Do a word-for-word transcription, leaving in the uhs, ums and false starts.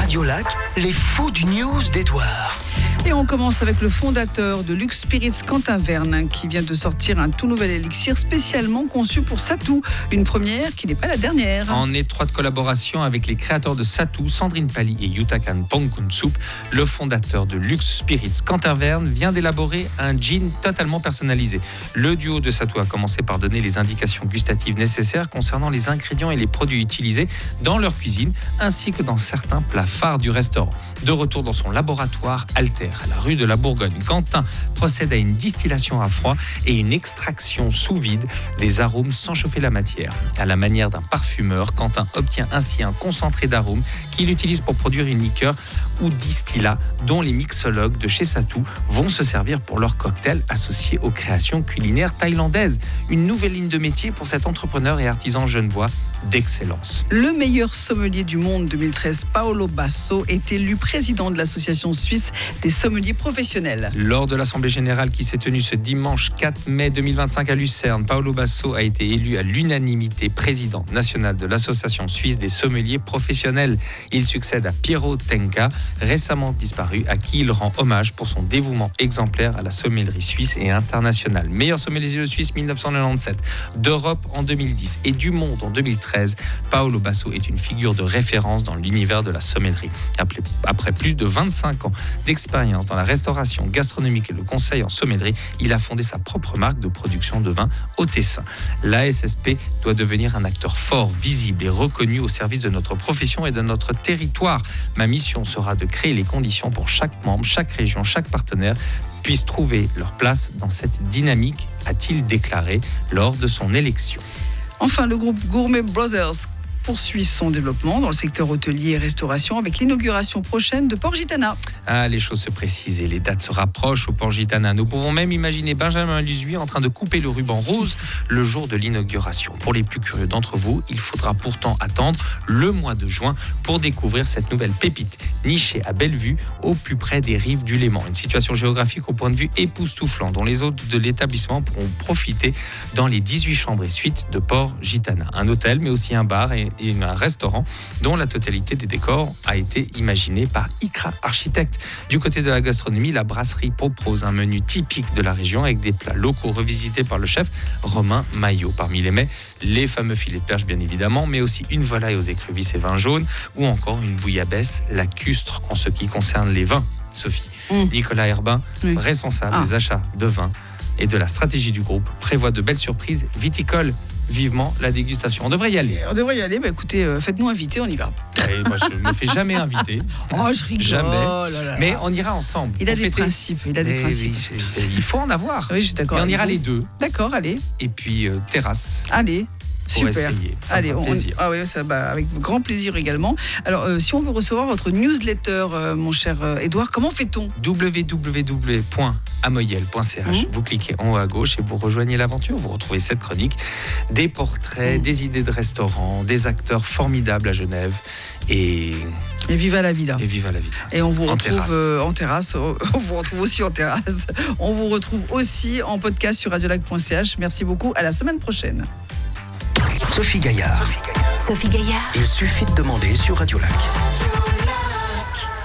Radiolac, les fous du news d'Edouard. Et on commence avec le fondateur de Luxe Spirits, Quentin Verne, qui vient de sortir un tout nouvel élixir spécialement conçu pour Satou. Une première qui n'est pas la dernière. En étroite collaboration avec les créateurs de Satou, Sandrine Pali et Yutakan Pongkunsoup, le fondateur de Luxe Spirits, Quentin Verne, vient d'élaborer un gin totalement personnalisé. Le duo de Satou a commencé par donner les indications gustatives nécessaires concernant les ingrédients et les produits utilisés dans leur cuisine, ainsi que dans certains plats phares du restaurant. De retour dans son laboratoire Alter, à la rue de la Bourgogne, Quentin procède à une distillation à froid et une extraction sous vide des arômes sans chauffer la matière. À la manière d'un parfumeur, Quentin obtient ainsi un concentré d'arômes qu'il utilise pour produire une liqueur ou distillat dont les mixologues de chez Satou vont se servir pour leurs cocktails associés aux créations culinaires thaïlandaises. Une nouvelle ligne de métier pour cet entrepreneur et artisan genevois d'excellence. Le meilleur sommelier du monde deux mille treize, Paolo Basso, est élu président de l'association suisse des sommeliers professionnels. Lors de l'Assemblée générale qui s'est tenue ce dimanche quatre mai deux mille vingt-cinq à Lucerne, Paolo Basso a été élu à l'unanimité président national de l'association suisse des sommeliers professionnels. Il succède à Piero Tenca, récemment disparu, à qui il rend hommage pour son dévouement exemplaire à la sommellerie suisse et internationale. Meilleur sommelier de Suisse mille neuf cent quatre-vingt-dix-sept, d'Europe en deux mille dix et du monde en deux mille treize, Paolo Basso est une figure de référence dans l'univers de la sommellerie. Après plus de vingt-cinq ans d'expérience dans la restauration gastronomique et le conseil en sommellerie, il a fondé sa propre marque de production de vin au Tessin. L'A S S P doit devenir un acteur fort, visible et reconnu au service de notre profession et de notre territoire. Ma mission sera de créer les conditions pour chaque membre, chaque région, chaque partenaire puisse trouver leur place dans cette dynamique, a-t-il déclaré lors de son élection. Enfin, le groupe Gourmet Brothers poursuit son développement dans le secteur hôtelier et restauration avec l'inauguration prochaine de Port Gitana. Ah, les choses se précisent et les dates se rapprochent au Port Gitana. Nous pouvons même imaginer Benjamin Luzuy en train de couper le ruban rose le jour de l'inauguration. Pour les plus curieux d'entre vous, il faudra pourtant attendre le mois de juin pour découvrir cette nouvelle pépite nichée à Bellevue, au plus près des rives du Léman. Une situation géographique au point de vue époustouflant dont les hôtes de l'établissement pourront profiter dans les dix-huit chambres et suites de Port Gitana. Un hôtel, mais aussi un bar et et un restaurant dont la totalité des décors a été imaginée par Ikra Architecte. Du côté de la gastronomie, la brasserie propose un menu typique de la région avec des plats locaux revisités par le chef Romain Maillot. Parmi les mets, les fameux filets de perche bien évidemment, mais aussi une volaille aux écrevisses et vin jaune ou encore une bouillabaisse lacustre en ce qui concerne les vins. Sophie, mmh. Nicolas Herbin, oui. responsable ah. des achats de vin et de la stratégie du groupe, prévoit de belles surprises viticoles. Vivement la dégustation. On devrait y aller. On devrait y aller. Bah écoutez, euh, faites-nous inviter, on y va. Et moi, je me fais jamais inviter. Oh, je rigole. Jamais. Là, là, là. Mais on ira ensemble. Il a on des fêter. principes. Il a des Et principes. Oui, il faut en avoir. Oui, je suis d'accord. Mais on ira les deux. D'accord, allez. Et puis euh, terrasse. Allez. Pour Super. Essayer. Ça Allez, me fera on, plaisir. ah oui, ça, bah, avec grand plaisir également. Alors, euh, si on veut recevoir votre newsletter, euh, mon cher euh, Edouard, comment fait-on ? w w w point amoyel point c h. Mmh. Vous cliquez en haut à gauche et vous rejoignez l'aventure. Vous retrouvez cette chronique, des portraits, mmh. des idées de restaurants, des acteurs formidables à Genève et... Et viva la vida. Et viva la vida. Et on vous en retrouve terrasse. Euh, en terrasse. On vous retrouve aussi en terrasse. On vous retrouve aussi en podcast sur radiolac point c h. Merci beaucoup. À la semaine prochaine. Sophie Gaillard. Sophie Gaillard. Il suffit de demander sur Radiolac.